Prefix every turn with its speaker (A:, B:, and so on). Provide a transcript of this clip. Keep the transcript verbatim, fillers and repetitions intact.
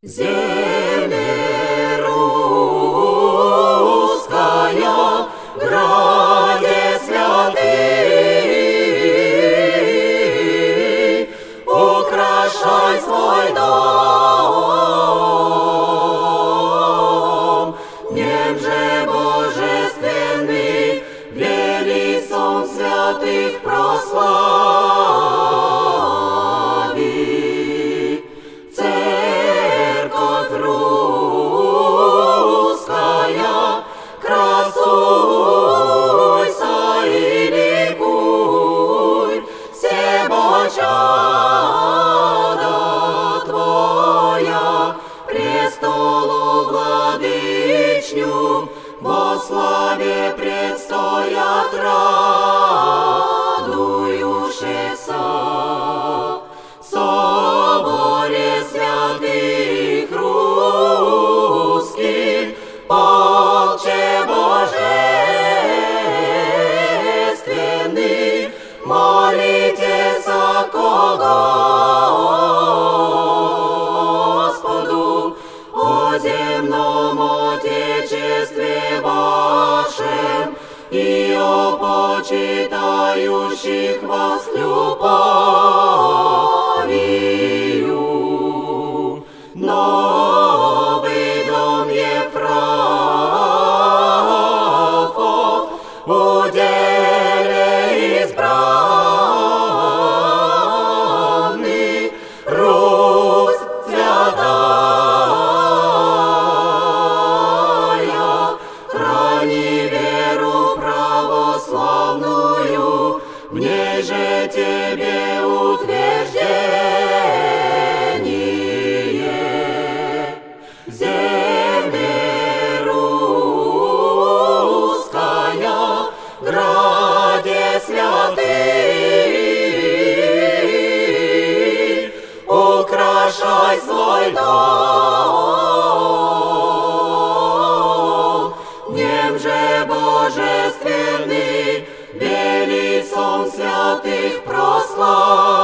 A: Земля русская, граде святый, украшай свой дом. Днем же божественный вели сон святых прослави. Церковь русская, красуйся и ликуй, все чада твоя, престолу владычню, во славе предстоят радующиеся. Соборе святых русских, полче божественный, молитесь ко Господу о земном Отечестве вашем и о почитающих вас любовью. Новый дом Ефрафов уделе избранный, Русь святая, храни веру православную, в ней же тебе утверждение. Земля русская, граде святый, украшай свой дом. Днем же божественный вели сон святых прослав.